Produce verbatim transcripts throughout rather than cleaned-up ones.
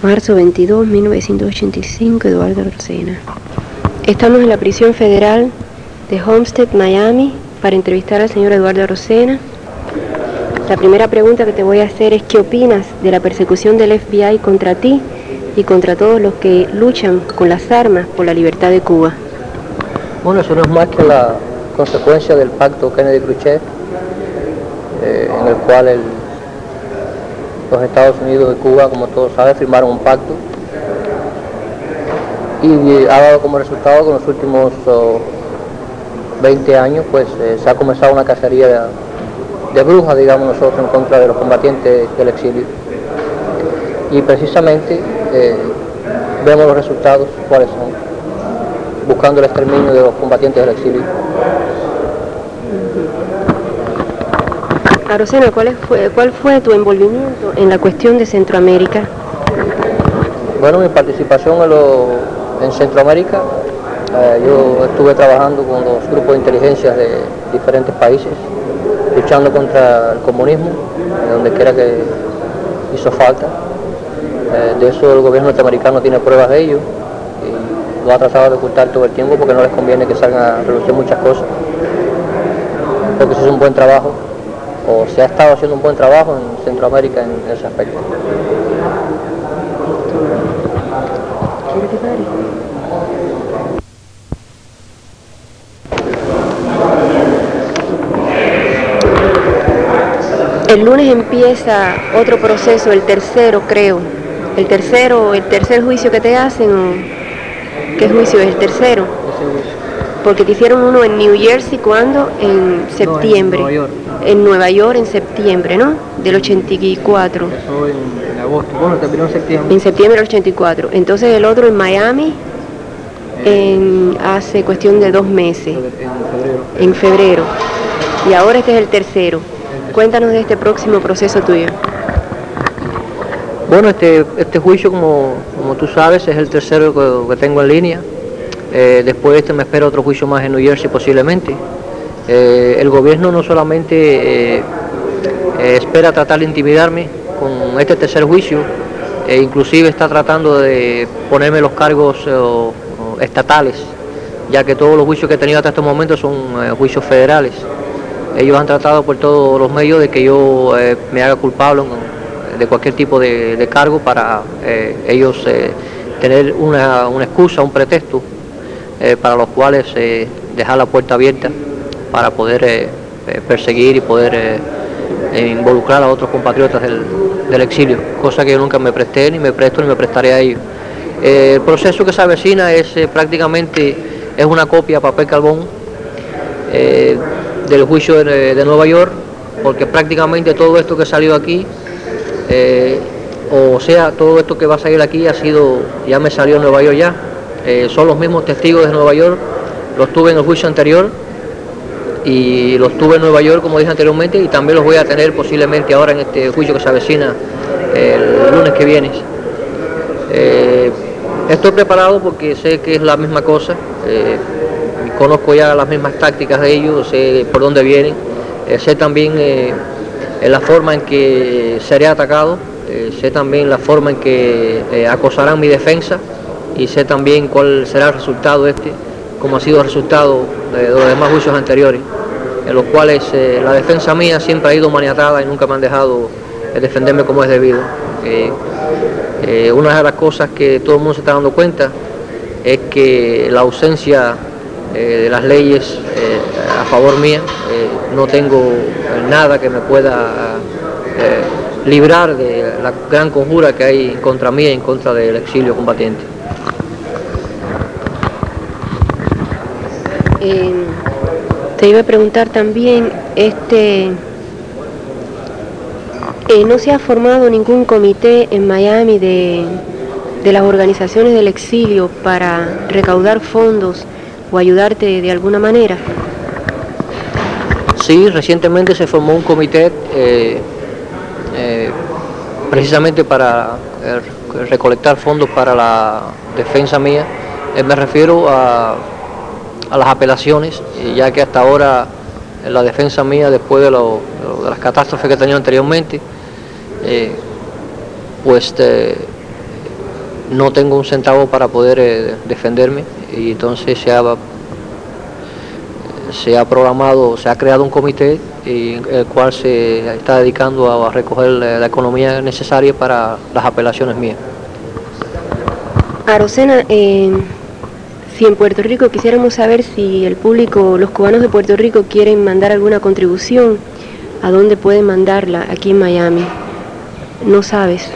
marzo veintidós, mil novecientos ochenta y cinco, Eduardo Rosena. Estamos en la prisión federal de Homestead, Miami, para entrevistar al señor Eduardo Rosena. La primera pregunta que te voy a hacer es ¿qué opinas de la persecución del F B I contra ti y contra todos los que luchan con las armas por la libertad de Cuba? Bueno, eso no es más que la consecuencia del pacto Kennedy-Khrushchev, eh, en el cual el, los Estados Unidos y Cuba, como todos saben, firmaron un pacto y ha dado como resultado que en los últimos oh, veinte años pues eh, se ha comenzado una cacería de, de brujas, digamos nosotros, en contra de los combatientes del exilio. Y precisamente eh, vemos los resultados, cuáles son, buscando el exterminio de los combatientes del exilio. Rosena, ¿cuál fue, ¿cuál fue tu envolvimiento en la cuestión de Centroamérica? Bueno, mi participación en, lo, en Centroamérica, eh, yo estuve trabajando con los grupos de inteligencia de diferentes países, luchando contra el comunismo, donde quiera que hizo falta. Eh, de eso el gobierno norteamericano tiene pruebas de ello y lo ha tratado de ocultar todo el tiempo porque no les conviene que salgan a relucir muchas cosas, porque se hizo un buen trabajo, o se ha estado haciendo un buen trabajo en Centroamérica en, en ese aspecto. El lunes empieza otro proceso, el tercero creo, el tercero, el tercer juicio que te hacen, ¿o qué juicio es el tercero? Porque te hicieron uno en New Jersey, ¿cuándo? En septiembre. No, en Nueva York. En Nueva York en septiembre, ¿no? Del ochenta y cuatro. Eso en, en agosto, bueno, terminó en septiembre. En septiembre del ochenta y cuatro. Entonces el otro en Miami, en, hace cuestión de dos meses. En febrero. En febrero. Y ahora este es el tercero. Cuéntanos de este próximo proceso tuyo. Bueno, este, este juicio, como, como tú sabes, es el tercero que, que tengo en línea. Eh, después de este me espera otro juicio más en New Jersey posiblemente. Eh, el gobierno no solamente eh, eh, espera tratar de intimidarme con este tercer juicio, eh, inclusive está tratando de ponerme los cargos eh, o, o estatales, ya que todos los juicios que he tenido hasta estos momentos son eh, juicios federales. Ellos han tratado por todos los medios de que yo eh, me haga culpable de cualquier tipo de, de cargo para eh, ellos eh, tener una, una excusa, un pretexto eh, para los cuales eh, dejar la puerta abierta para poder eh, perseguir y poder eh, involucrar a otros compatriotas del, del exilio, cosa que yo nunca me presté, ni me presto, ni me prestaré a ellos. Eh, el proceso que se avecina es eh, prácticamente es una copia a papel carbón eh, del juicio de, de Nueva York, porque prácticamente todo esto que salió aquí, eh, o sea, todo esto que va a salir aquí ha sido, ya me salió en Nueva York ya, eh, son los mismos testigos de Nueva York, los tuve en el juicio anterior y los tuve en Nueva York, como dije anteriormente, y también los voy a tener posiblemente ahora en este juicio que se avecina el lunes que viene. Eh, estoy preparado porque sé que es la misma cosa, eh, conozco ya las mismas tácticas de ellos, sé por dónde vienen, eh, sé también eh, la forma en que seré atacado, eh, sé también la forma en que eh, acosarán mi defensa y sé también cuál será el resultado este, como ha sido el resultado de los demás juicios anteriores, en los cuales eh, la defensa mía siempre ha ido maniatada y nunca me han dejado eh, defenderme como es debido. Eh, eh, una de las cosas que todo el mundo se está dando cuenta es que la ausencia eh, de las leyes eh, a favor mía, eh, no tengo nada que me pueda eh, librar de la gran conjura que hay en contra mía y en contra del exilio combatiente. Eh, te iba a preguntar también, este, eh, ¿no se ha formado ningún comité en Miami de, de las organizaciones del exilio para recaudar fondos o ayudarte de alguna manera? Sí, recientemente se formó un comité eh, eh, precisamente para eh, recolectar fondos para la defensa mía. Eh, me refiero a a las apelaciones, ya que hasta ahora la defensa mía, después de, lo, de las catástrofes que he tenido anteriormente, eh, pues eh, no tengo un centavo para poder eh, defenderme, y entonces se ha, se ha programado, se ha creado un comité y el cual se está dedicando a, a recoger la, la economía necesaria para las apelaciones mías. Arocena, eh, si en Puerto Rico quisiéramos saber si el público, los cubanos de Puerto Rico quieren mandar alguna contribución, ¿a dónde pueden mandarla aquí en Miami? ¿No sabes?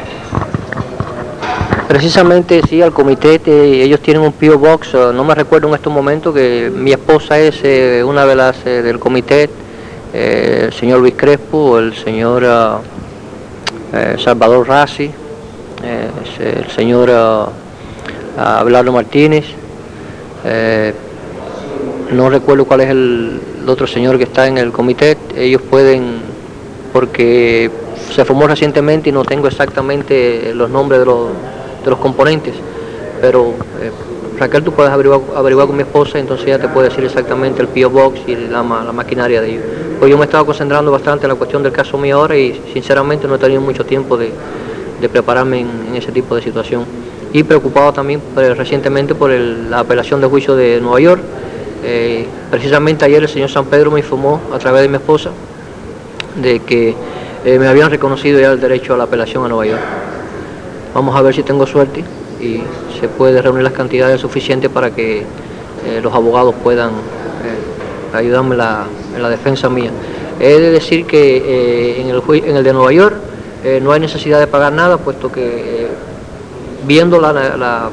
Precisamente sí, al comité, te, ellos tienen un P O Box, uh, no me recuerdo en estos momentos, que mi esposa es eh, una de las eh, del comité, eh, el señor Luis Crespo, el señor uh, eh, Salvador Rassi, eh, el señor uh, Abelardo Martínez, eh, no recuerdo cuál es el, el otro señor que está en el comité. Ellos pueden, porque se formó recientemente y no tengo exactamente los nombres de los, de los componentes, pero eh, Raquel, tú puedes averiguar, averiguar con mi esposa, entonces ella te puede decir exactamente el P O Box y la, la maquinaria de ellos. Pues yo me he estado concentrando bastante en la cuestión del caso mío ahora y sinceramente no he tenido mucho tiempo de, de prepararme en, en ese tipo de situación. Y preocupado también pues, recientemente por el, la apelación de juicio de Nueva York. Eh, precisamente ayer el señor San Pedro me informó a través de mi esposa de que eh, me habían reconocido ya el derecho a la apelación a Nueva York. Vamos a ver si tengo suerte y se puede reunir las cantidades suficientes para que eh, los abogados puedan eh, ayudarme la, en la defensa mía. He de decir que eh, en, el en el de Nueva York eh, no hay necesidad de pagar nada, puesto que eh, viendo la, la,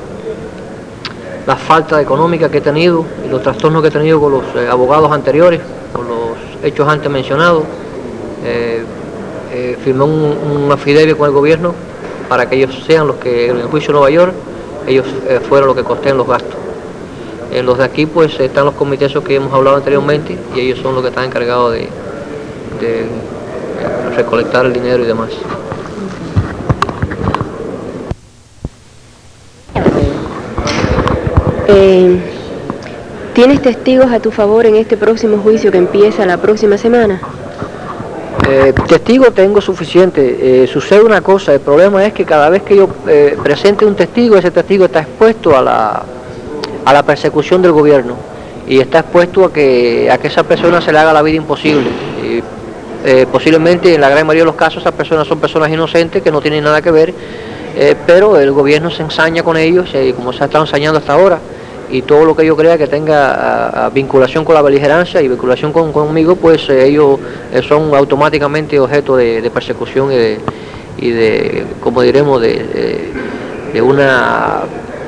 la falta económica que he tenido y los trastornos que he tenido con los eh, abogados anteriores, con los hechos antes mencionados, eh, eh, firmé un, un affidavit con el gobierno para que ellos sean los que en el juicio de Nueva York, ellos eh, fueron los que costen los gastos. En los de aquí pues están los comités que hemos hablado anteriormente y ellos son los que están encargados de, de recolectar el dinero y demás. Eh, ¿Tienes testigos a tu favor en este próximo juicio que empieza la próxima semana? Eh, testigo tengo suficiente. Eh, sucede una cosa, el problema es que cada vez que yo eh, presente un testigo, ese testigo está expuesto a la, a la persecución del gobierno y está expuesto a que, a que esa persona se le haga la vida imposible. Y, eh, posiblemente en la gran mayoría de los casos esas personas son personas inocentes que no tienen nada que ver, eh, pero el gobierno se ensaña con ellos, eh, como se ha estado ensañando hasta ahora, y todo lo que yo crea que tenga a, a vinculación con la beligerancia y vinculación con, conmigo, pues eh, ellos eh, son automáticamente objeto de, de persecución y de, y de, como diremos, de, de, de una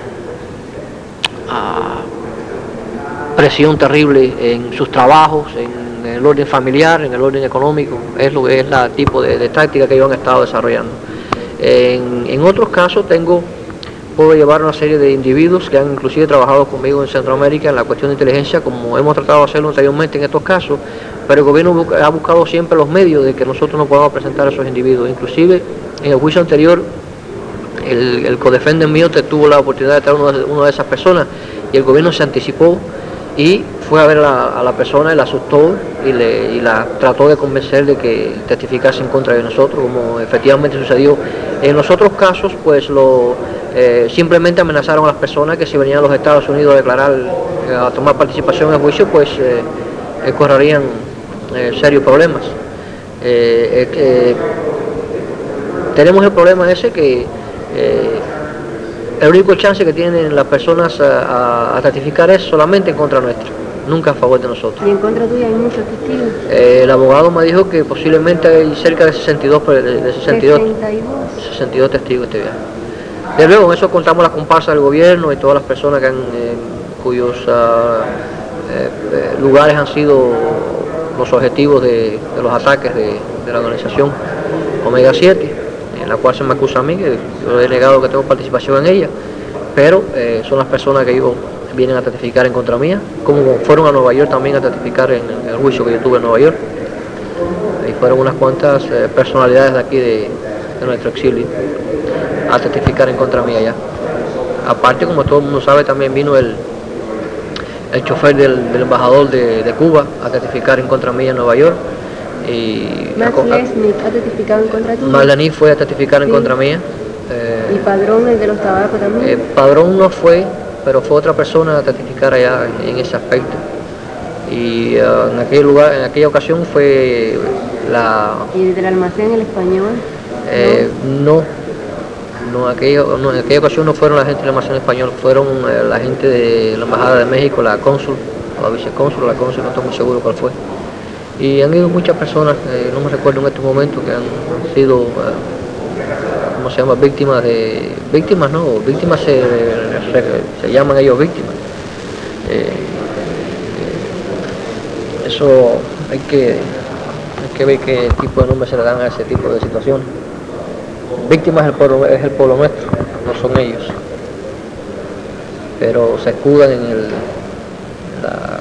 uh, presión terrible en sus trabajos, en, en el orden familiar, en el orden económico. Es lo que es la tipo de, de táctica que ellos han estado desarrollando. En, en otros casos tengo puedo llevar una serie de individuos que han inclusive trabajado conmigo en Centroamérica en la cuestión de inteligencia, como hemos tratado de hacerlo anteriormente en estos casos, pero el gobierno ha buscado siempre los medios de que nosotros no podamos presentar a esos individuos. Inclusive en el juicio anterior el, el codefendant mío tuvo la oportunidad de traer uno de, una de esas personas y el gobierno se anticipó y fue a ver a la, a la persona y la asustó y, le, y la trató de convencer de que testificase en contra de nosotros, como efectivamente sucedió. En los otros casos pues lo Eh, simplemente amenazaron a las personas que si venían a los Estados Unidos a declarar, eh, a tomar participación en el juicio, pues eh, eh, correrían eh, serios problemas. Eh, eh, tenemos el problema ese que eh, el único chance que tienen las personas a, a, a testificar es solamente en contra nuestra, nunca a favor de nosotros. ¿Y en contra tuya hay muchos testigos? Eh, el abogado me dijo que posiblemente hay cerca de sesenta y dos, de sesenta y dos, sesenta y dos testigos este viaje. De luego, en eso contamos las comparsas del gobierno y todas las personas que han, eh, cuyos uh, eh, lugares han sido los objetivos de, de los ataques de, de la organización Omega siete, en la cual se me acusa a mí, que yo he negado que tengo participación en ella, pero eh, son las personas que ellos vienen a testificar en contra mía, como fueron a Nueva York también a testificar en el juicio que yo tuve en Nueva York, y fueron unas cuantas eh, personalidades de aquí de, de nuestro exilio a testificar en contra mía allá. Aparte, como todo el mundo sabe, también vino el, el chofer del, del embajador de, de Cuba a testificar en contra mía en Nueva York. Y Matt Lesnick ha testificado en contra tuya. Marlene fue a testificar sí. en contra mía. Eh, Padrón, el de los tabacos también? Eh, Padrón no fue, pero fue otra persona a testificar allá en, en ese aspecto. Y uh, en aquel lugar, en aquella ocasión fue la... ¿Y del almacén El Español? Eh, no, no, aquella, no, en aquella ocasión no fueron la gente del almacén Español, fueron eh, la gente de la Embajada de México, la cónsul, la vicecónsul, la cónsul, no estoy muy seguro cuál fue. Y han ido muchas personas, eh, no me recuerdo en estos momentos, que han sido, eh, ¿cómo se llama? Víctimas de... Víctimas no, víctimas se, se, se llaman ellos víctimas. Eh, Eso hay que, hay que ver qué tipo de nombres se le dan a ese tipo de situaciones. Víctimas es el pueblo, es el pueblo nuestro, no son ellos. Pero se escudan en, el, la,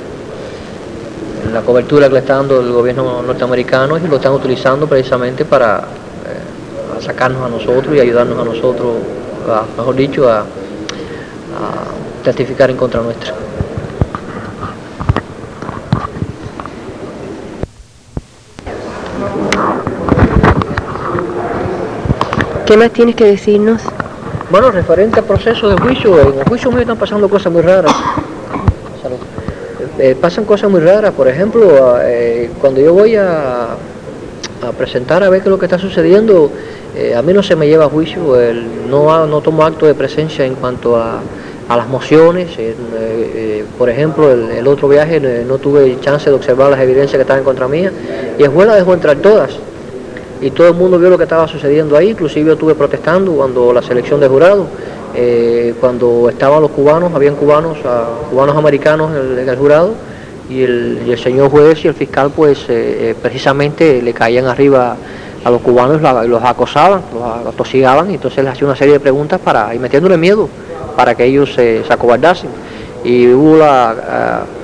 en la cobertura que le está dando el gobierno norteamericano y lo están utilizando precisamente para eh, sacarnos a nosotros y ayudarnos a nosotros, a, mejor dicho, a, a testificar en contra nuestra. ¿Qué más tienes que decirnos? Bueno, referente al proceso de juicio, en el juicio mío están pasando cosas muy raras. Eh, pasan cosas muy raras, por ejemplo, eh, cuando yo voy a, a presentar a ver qué es lo que está sucediendo, eh, a mí no se me lleva a juicio, el, no, no tomo acto de presencia en cuanto a, a las mociones. Eh, eh, por ejemplo, el, el otro viaje eh, no tuve chance de observar las evidencias que estaban en contra mía y el juez las dejó entrar todas. Y todo el mundo vio lo que estaba sucediendo ahí, inclusive yo estuve protestando cuando la selección de jurado, eh, cuando estaban los cubanos, habían cubanos, uh, cubanos americanos en el, en el jurado, y el, y el señor juez y el fiscal pues eh, precisamente le caían arriba a los cubanos, la, los acosaban, los atosigaban, y entonces les hacía una serie de preguntas para, y metiéndole miedo para que ellos se, se acobardasen. Y hubo la... Uh,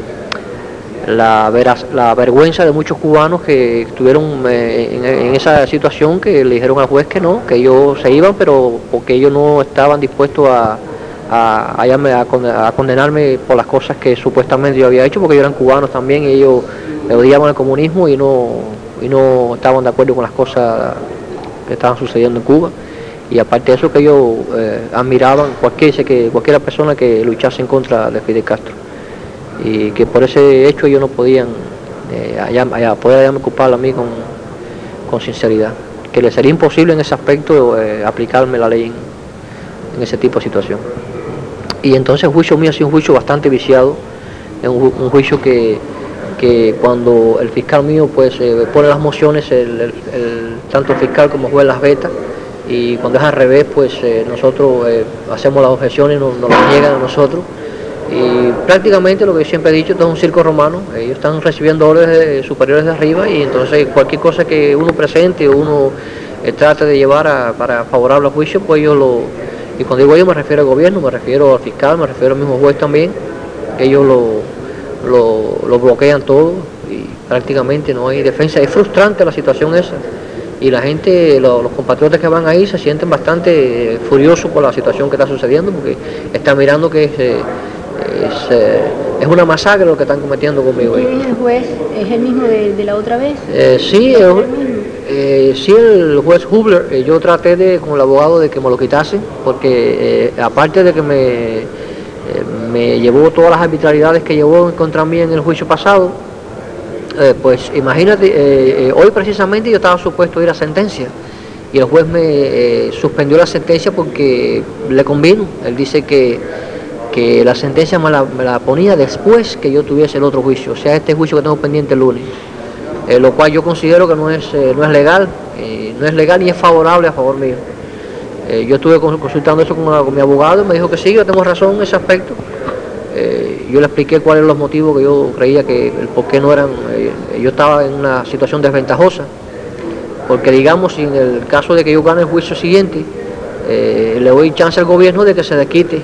La, veraz, la vergüenza de muchos cubanos que estuvieron eh, en, en esa situación, que le dijeron al juez que no, que ellos se iban, pero porque ellos no estaban dispuestos a, a, a, a condenarme por las cosas que supuestamente yo había hecho, porque ellos eran cubanos también y ellos odiaban el comunismo y no, y no estaban de acuerdo con las cosas que estaban sucediendo en Cuba. Y aparte de eso, que ellos eh, admiraban cualquier, que cualquier persona que luchase en contra de Fidel Castro. Y que por ese hecho ellos no podían eh, allá, allá, poder hallarme culpable a mí con, con sinceridad, que les sería imposible en ese aspecto eh, aplicarme la ley en, en ese tipo de situación. Y entonces el juicio mío ha sido un juicio bastante viciado, es un, un juicio que, que cuando el fiscal mío pues eh, pone las mociones, el, el, el, tanto el fiscal como el juez las veta, y cuando es al revés pues eh, nosotros eh, hacemos las objeciones, nos, nos las niegan a nosotros. Y prácticamente lo que yo siempre he dicho, esto es un circo romano, ellos están recibiendo órdenes de, superiores de arriba, y entonces cualquier cosa que uno presente o uno eh, trate de llevar a, para favorable al juicio, pues ellos lo, y cuando digo yo me refiero al gobierno, me refiero al fiscal, me refiero al mismo juez también, ellos lo, lo, lo bloquean todo y prácticamente no hay defensa. Es frustrante la situación esa, y la gente, lo, los compatriotas que van ahí se sienten bastante eh, furiosos por la situación que está sucediendo, porque están mirando que es... Eh, Es, eh, es una masacre lo que están cometiendo conmigo ahí. ¿Y el juez es el mismo de, de la otra vez? Eh, sí, el, eh, sí, el juez Hubler, eh, yo traté de, con el abogado de que me lo quitasen, porque eh, aparte de que me, eh, me llevó todas las arbitrariedades que llevó en contra mí en el juicio pasado, eh, pues imagínate, eh, eh, hoy precisamente yo estaba supuesto a ir a sentencia, y el juez me eh, suspendió la sentencia porque le convino. Él dice que que la sentencia me la, me la ponía después que yo tuviese el otro juicio, o sea, este juicio que tengo pendiente el lunes, eh, lo cual yo considero que no es, eh, no es legal, eh, no es legal ni es favorable a favor mío. Eh, yo estuve consultando eso con, con mi abogado y me dijo que sí, yo tengo razón en ese aspecto. Eh, yo le expliqué cuáles eran los motivos que yo creía que, el por qué no eran, eh, yo estaba en una situación desventajosa, porque digamos, si en el caso de que yo gane el juicio siguiente, eh, le doy chance al gobierno de que se desquite.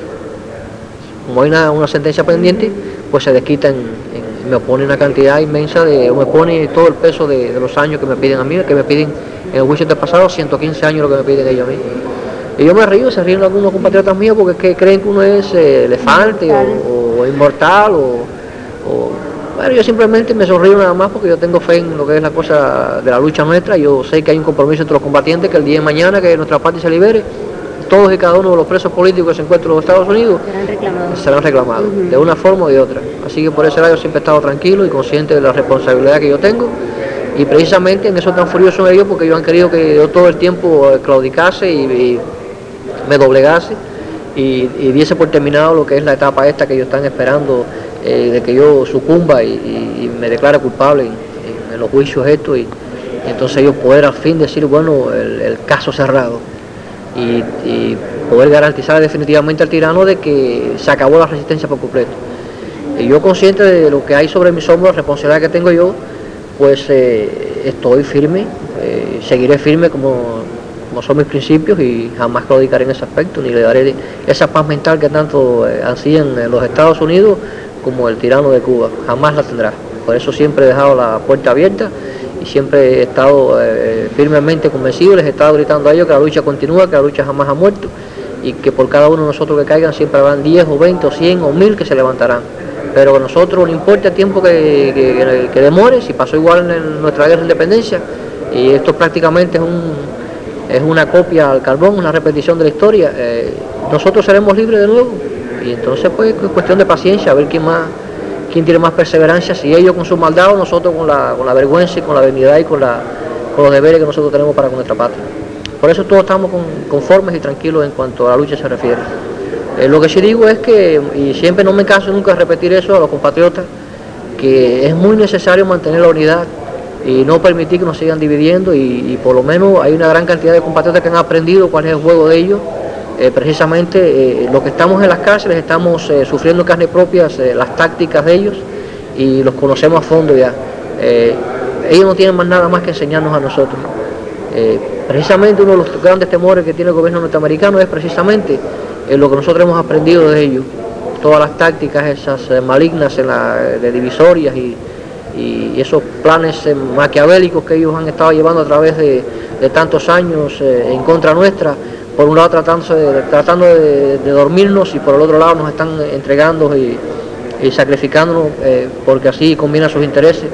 Como hay una, una sentencia pendiente, pues se desquita en, en, me opone una cantidad inmensa de, me pone todo el peso de, de los años que me piden a mí, que me piden en el juicio del pasado, ciento quince años lo que me piden ellos a mí. Y yo me río, se ríen algunos compatriotas míos porque es que creen que uno es eh, elefante o, o inmortal, o, o, bueno, yo simplemente me sonrío nada más porque yo tengo fe en lo que es la cosa de la lucha nuestra. Yo sé que hay un compromiso entre los combatientes, que el día de mañana que nuestra patria se libere, todos y cada uno de los presos políticos que se encuentran en los Estados Unidos serán reclamados, serán reclamados uh-huh. de una forma o de otra. Así que por ese lado yo siempre he estado tranquilo y consciente de la responsabilidad que yo tengo, y precisamente en eso tan furiosos son ellos, porque ellos han querido que yo todo el tiempo claudicase y, y me doblegase y, y diese por terminado lo que es la etapa esta que ellos están esperando, eh, de que yo sucumba y, y, y me declare culpable en, en los juicios estos, y, y entonces ellos poder al fin decir, bueno, el, el caso cerrado, y, y poder garantizar definitivamente al tirano de que se acabó la resistencia por completo. Y yo, consciente de lo que hay sobre mis hombros, la responsabilidad que tengo yo, pues eh, estoy firme, eh, seguiré firme como, como son mis principios, y jamás claudicaré en ese aspecto, ni le daré esa paz mental que tanto eh, ansían en los Estados Unidos como el tirano de Cuba, jamás la tendrá. Por eso siempre he dejado la puerta abierta y siempre he estado eh, firmemente convencido, les he estado gritando a ellos que la lucha continúa, que la lucha jamás ha muerto, y que por cada uno de nosotros que caigan siempre habrán diez o veinte o cien o mil que se levantarán. Pero a nosotros no importa el tiempo que, que, que demore, si pasó igual en nuestra guerra de independencia, y esto prácticamente es, un, es una copia al carbón, una repetición de la historia, eh, nosotros seremos libres de nuevo, y entonces pues es cuestión de paciencia, a ver quién más, quién tiene más perseverancia, si ellos con su maldad o nosotros con la, con la vergüenza y con la dignidad y con, la, con los deberes que nosotros tenemos para con nuestra patria. Por eso todos estamos con, conformes y tranquilos en cuanto a la lucha se refiere. Eh, lo que sí digo es que, y siempre no me canso nunca de repetir eso a los compatriotas, que es muy necesario mantener la unidad y no permitir que nos sigan dividiendo, y, y por lo menos hay una gran cantidad de compatriotas que han aprendido cuál es el juego de ellos. Eh, precisamente eh, los que estamos en las cárceles estamos eh, sufriendo en carne propia eh, las tácticas de ellos, y los conocemos a fondo ya. Eh, ellos no tienen más nada más que enseñarnos a nosotros. Eh, precisamente uno de los grandes temores que tiene el gobierno norteamericano es precisamente eh, lo que nosotros hemos aprendido de ellos, todas las tácticas esas eh, malignas en la, de divisorias y, y esos planes eh, maquiavélicos que ellos han estado llevando a través de, de tantos años eh, en contra nuestra. Por un lado tratando de, tratando de, de dormirnos, y por el otro lado nos están entregando y, y sacrificándonos eh, porque así combina sus intereses,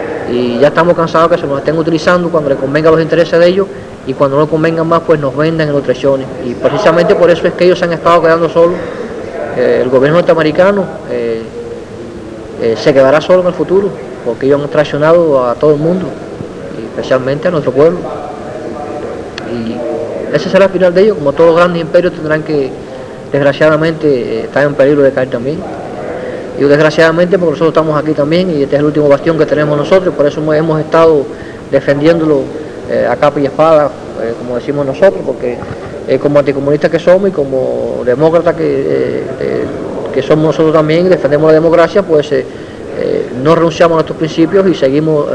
y ya estamos cansados que se nos estén utilizando cuando les convenga los intereses de ellos, y cuando no les convengan más pues nos vendan en los traiciones, y precisamente por eso es que ellos se han estado quedando solos. Eh, el gobierno norteamericano eh, eh, se quedará solo en el futuro, porque ellos han traicionado a todo el mundo, y especialmente a nuestro pueblo, y ese será el final de ellos. Como todos los grandes imperios tendrán que, desgraciadamente, eh, estar en peligro de caer también. Y desgraciadamente porque nosotros estamos aquí también, y este es el último bastión que tenemos nosotros, por eso hemos estado defendiéndolo eh, a capa y espada, eh, como decimos nosotros, porque eh, como anticomunistas que somos y como demócratas que, eh, eh, que somos nosotros también, defendemos la democracia, pues eh, eh, no renunciamos a nuestros principios y seguimos eh,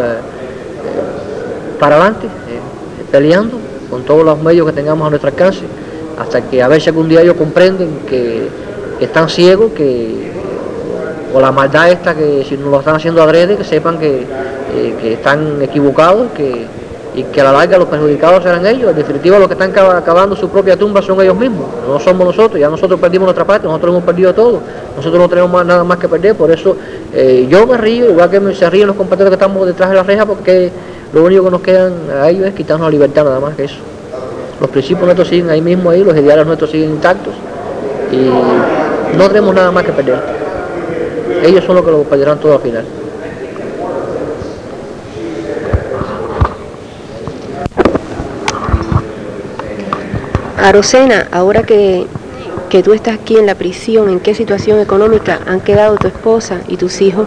eh, para adelante, eh, peleando con todos los medios que tengamos a nuestro alcance, hasta que a ver si algún día ellos comprenden que, que están ciegos, que o la maldad esta, que si nos lo están haciendo adrede, que sepan que, eh, que están equivocados, que, y que a la larga los perjudicados serán ellos. En definitiva, los que están acabando su propia tumba son ellos mismos, no somos nosotros. Ya nosotros perdimos nuestra parte, nosotros hemos perdido todo, nosotros no tenemos más, nada más que perder. Por eso eh, yo me río, igual que me, se ríen los compañeros que estamos detrás de la reja, porque lo único que nos quedan a ellos es quitarnos la libertad, nada más que eso. Los principios nuestros siguen ahí mismo, ahí, los ideales nuestros siguen intactos, y no tenemos nada más que perder. Ellos son los que lo perderán todo al final. Arocena, ahora que, que tú estás aquí en la prisión, ¿en qué situación económica han quedado tu esposa y tus hijos?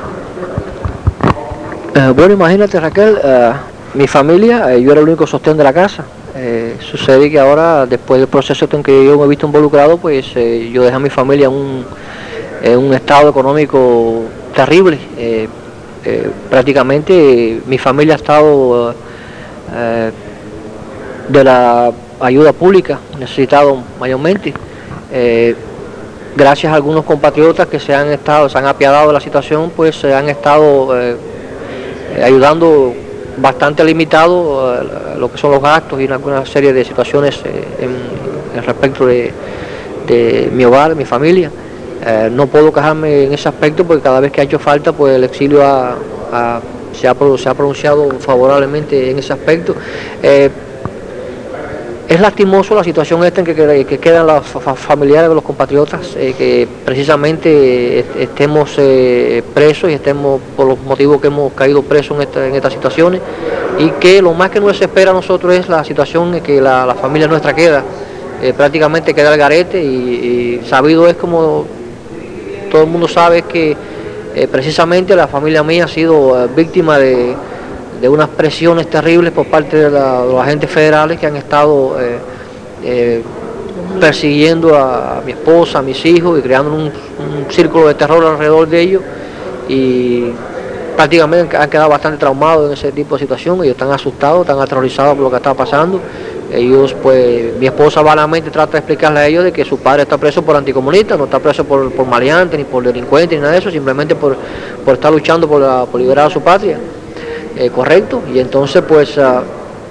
Eh, bueno, imagínate, Raquel, uh, mi familia, eh, yo era el único sostén de la casa. Eh, sucede que ahora, después del proceso en que yo me he visto involucrado, pues eh, yo dejé a mi familia en un, en un estado económico terrible. Eh, eh, prácticamente eh, mi familia ha estado eh, de la ayuda pública, necesitado mayormente. Eh, gracias a algunos compatriotas que se han estado, se han apiadado de la situación, pues se han estado eh, ayudando bastante limitado eh, lo que son los gastos y en alguna serie de situaciones eh, en, en respecto de, de mi hogar, mi familia. Eh, no puedo quejarme en ese aspecto porque cada vez que ha hecho falta, pues el exilio ha, ha, se, ha, se ha pronunciado favorablemente en ese aspecto. Eh, es lastimoso la situación esta en que, que, que quedan los fa familiares de los compatriotas, eh, que precisamente estemos eh, presos y estemos por los motivos que hemos caído presos en, esta, en estas situaciones, y que lo más que nos desespera a nosotros es la situación en que la, la familia nuestra queda, eh, prácticamente queda al garete, y, y sabido es, como todo el mundo sabe, que eh, precisamente la familia mía ha sido eh, víctima de de unas presiones terribles por parte de, la, de los agentes federales que han estado eh, eh, persiguiendo a, a mi esposa, a mis hijos, y creando un, un círculo de terror alrededor de ellos, y prácticamente han quedado bastante traumados en ese tipo de situación. Ellos están asustados, están aterrorizados por lo que está pasando. Ellos, pues, mi esposa vanamente trata de explicarle a ellos de que su padre está preso por anticomunista, no está preso por, por maleante, ni por delincuente, ni nada de eso, simplemente por, por estar luchando por, la, por liberar a su patria. Eh, correcto, y entonces pues uh,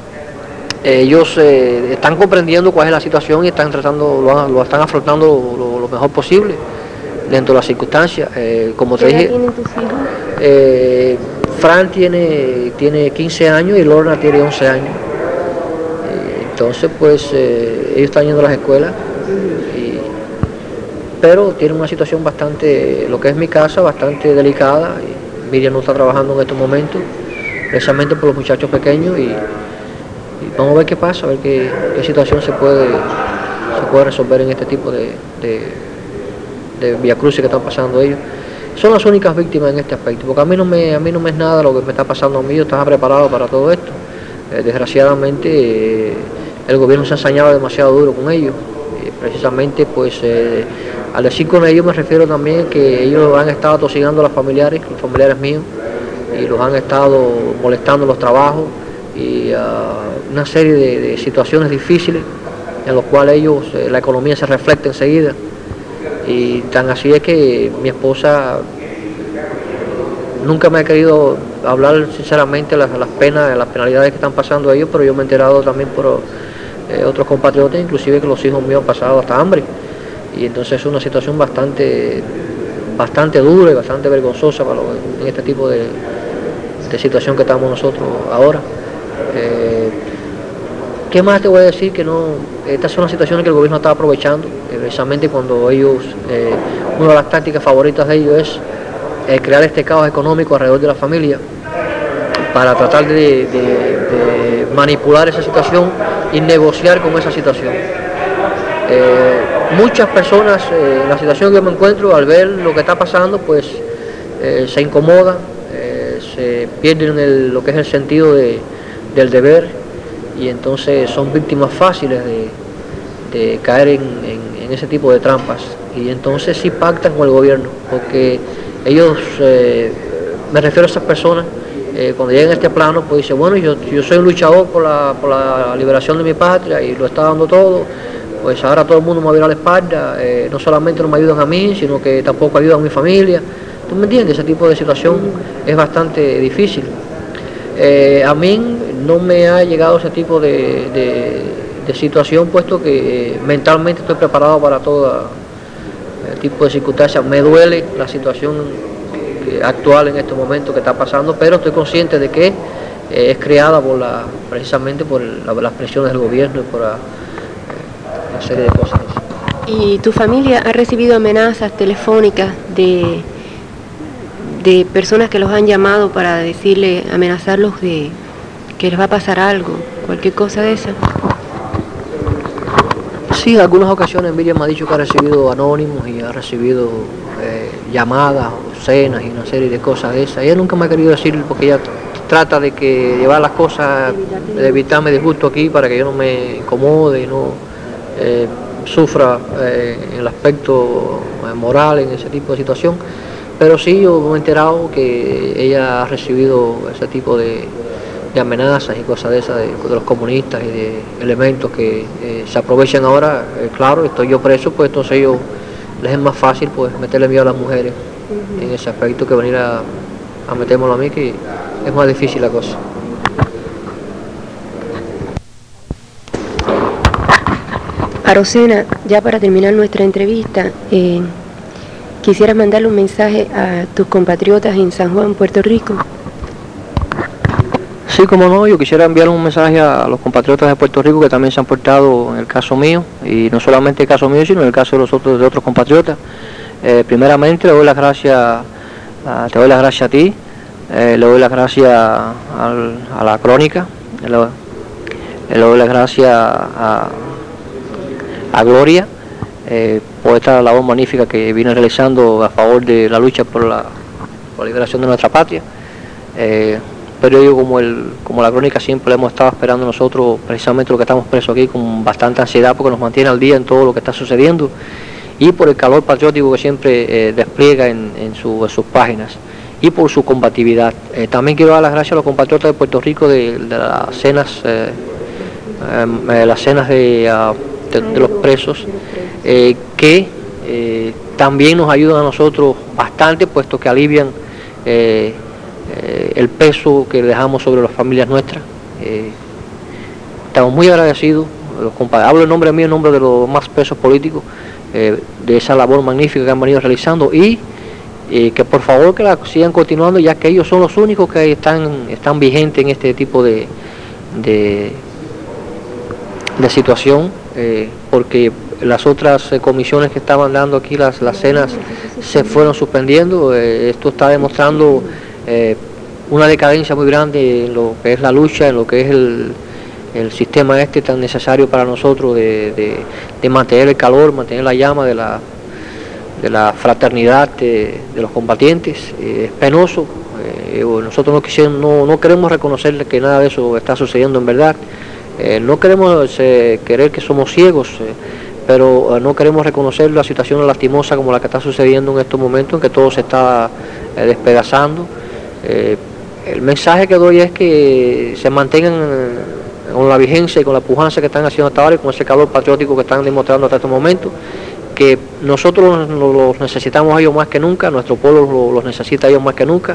ellos eh, están comprendiendo cuál es la situación y están tratando, lo, lo están afrontando lo, lo, lo mejor posible dentro de las circunstancias. Eh, como te dije, ¿Qué edad tienen tus hijos? Eh, Fran tiene, tiene quince años y Lorna tiene once años. Eh, entonces pues eh, ellos están yendo a las escuelas, y, pero tienen una situación bastante, lo que es mi casa, bastante delicada. Y Miriam no está trabajando en estos momentos, precisamente por los muchachos pequeños, y, y vamos a ver qué pasa, a ver qué, qué situación se puede, se puede resolver en este tipo de, de, de viacrucis que están pasando ellos. Son las únicas víctimas en este aspecto, porque a mí no me, a mí no me es nada lo que me está pasando a mí. Yo estaba preparado para todo esto. Eh, desgraciadamente eh, el gobierno se ha ensañado demasiado duro con ellos. Eh, precisamente pues eh, al decir con ellos me refiero también que ellos han estado atosigando a los familiares, los familiares míos, y los han estado molestando en los trabajos, y uh, una serie de, de situaciones difíciles en las cuales ellos, eh, la economía se refleja enseguida. Y tan así es que mi esposa nunca me ha querido hablar sinceramente las, las penas, las penalidades que están pasando ellos, pero yo me he enterado también por eh, otros compatriotas, inclusive que los hijos míos han pasado hasta hambre. Y entonces es una situación bastante, bastante dura y bastante vergonzosa para los, en este tipo de, de situación que estamos nosotros ahora. Eh, ¿Qué más te voy a decir? Que no, estas son las situaciones que el gobierno está aprovechando, eh, precisamente cuando ellos, eh, una de las tácticas favoritas de ellos es eh, crear este caos económico alrededor de la familia, para tratar de, de, de manipular esa situación y negociar con esa situación. Eh, muchas personas, eh, en la situación que me encuentro, al ver lo que está pasando, pues eh, se incomodan, eh, se pierden el, lo que es el sentido de, del deber, y entonces son víctimas fáciles de, de caer en, en, en ese tipo de trampas. Y entonces sí pactan con el gobierno, porque ellos, eh, me refiero a esas personas, eh, cuando llegan a este plano, pues dicen, bueno, yo, yo soy un luchador por la, por la liberación de mi patria y lo está dando todo, pues ahora todo el mundo me va a virar la espalda, eh, no solamente no me ayudan a mí, sino que tampoco ayudan a mi familia. ¿Tú me entiendes? Ese tipo de situación es bastante difícil. Eh, a mí no me ha llegado ese tipo de, de, de situación, puesto que eh, mentalmente estoy preparado para todo tipo de circunstancias. Me duele la situación que, actual en este momento que está pasando, pero estoy consciente de que eh, es creada por la, precisamente por la, las presiones del gobierno y por la, eh, una serie de cosas. ¿Y tu familia ha recibido amenazas telefónicas de, de personas que los han llamado para decirle, amenazarlos de que les va a pasar algo, cualquier cosa de esa? Sí, en algunas ocasiones Miriam me ha dicho que ha recibido anónimos y ha recibido eh, llamadas, cenas y una serie de cosas de esas. Ella nunca me ha querido decir, porque ella trata de que llevar las cosas, de evitarme disgusto aquí para que yo no me incomode y no eh, sufra eh, en el aspecto eh, moral en ese tipo de situación. Pero sí, yo me he enterado que ella ha recibido ese tipo de, de amenazas y cosas de esas de, de los comunistas y de elementos que eh, se aprovechan ahora. Eh, claro, estoy yo preso, pues entonces yo, les es más fácil pues meterle miedo a las mujeres uh-huh. en ese aspecto que venir a, a metérmelo a mí, que es más difícil la cosa. Arocena, ya para terminar nuestra entrevista, eh, ¿quisieras mandarle un mensaje a tus compatriotas en San Juan, Puerto Rico? Sí, como no, yo quisiera enviar un mensaje a los compatriotas de Puerto Rico que también se han portado en el caso mío, y no solamente el caso mío, sino en el caso de los otros, de otros compatriotas. Eh, primeramente le doy las gracias, a, te doy las gracias a ti, eh, le doy las gracias al, a la Crónica, le, le doy las gracias a, a Gloria eh, por esta labor magnífica que viene realizando a favor de la lucha por la, por la liberación de nuestra patria. Eh, periódico como el como la Crónica siempre hemos estado esperando nosotros, precisamente lo que estamos presos aquí, con bastante ansiedad, porque nos mantiene al día en todo lo que está sucediendo, y por el calor patriótico que siempre eh, despliega en, en, su, en sus páginas, y por su combatividad. Eh, también quiero dar las gracias a los compatriotas de Puerto Rico de, de las cenas eh, eh, las cenas de, uh, de, de los presos, eh, que eh, también nos ayudan a nosotros bastante, puesto que alivian eh, Eh, el peso que dejamos sobre las familias nuestras. Eh, estamos muy agradecidos, los hablo en nombre mío, en nombre de los más presos políticos, eh, de esa labor magnífica que han venido realizando, y eh, que por favor que la sigan continuando, ya que ellos son los únicos que están, están vigentes en este tipo de, de, de situación, eh, porque las otras eh, comisiones que estaban dando aquí, las, las cenas, se fueron suspendiendo. Eh, esto está demostrando Eh, una decadencia muy grande en lo que es la lucha, en lo que es el, el sistema este tan necesario para nosotros de, de, de mantener el calor, mantener la llama de la, de la fraternidad de, de los combatientes. Eh, es penoso, eh, nosotros no, quisiéramos, no, no queremos reconocer que nada de eso está sucediendo en verdad, eh, no queremos eh, querer que somos ciegos, eh, pero eh, no queremos reconocer la situación lastima como la que está sucediendo en estos momentos, en que todo se está eh, despedazando. Eh, el mensaje que doy es que se mantengan con la vigencia y con la pujanza que están haciendo hasta ahora, y con ese calor patriótico que están demostrando hasta estos momentos, que nosotros los necesitamos a ellos más que nunca, nuestro pueblo los necesita a ellos más que nunca,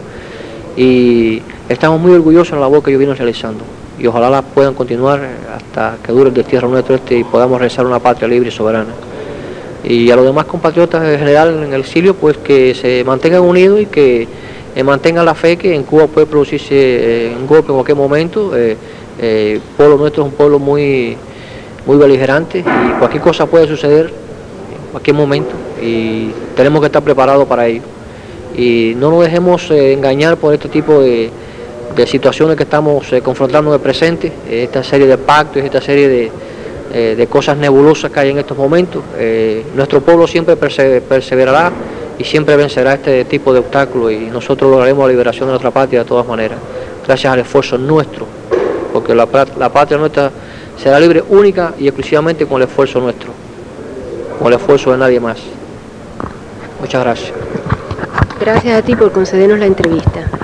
y estamos muy orgullosos de la labor que ellos vienen realizando, y ojalá la puedan continuar hasta que dure el destierro nuestro este y podamos realizar una patria libre y soberana. Y a los demás compatriotas en general en el exilio, pues que se mantengan unidos y que eh, mantengan la fe que en Cuba puede producirse eh, un golpe en cualquier momento. Eh, eh, el pueblo nuestro es un pueblo muy, muy beligerante, y cualquier cosa puede suceder en cualquier momento, y tenemos que estar preparados para ello. Y no nos dejemos eh, engañar por este tipo de, de situaciones que estamos eh, confrontando en el presente, eh, esta serie de pactos, esta serie de, eh, de cosas nebulosas que hay en estos momentos. Eh, nuestro pueblo siempre perse perseverará y siempre vencerá este tipo de obstáculos, y nosotros lograremos la liberación de nuestra patria de todas maneras, gracias al esfuerzo nuestro, porque la, la patria nuestra será libre única y exclusivamente con el esfuerzo nuestro, con el esfuerzo de nadie más. Muchas gracias. Gracias a ti por concedernos la entrevista.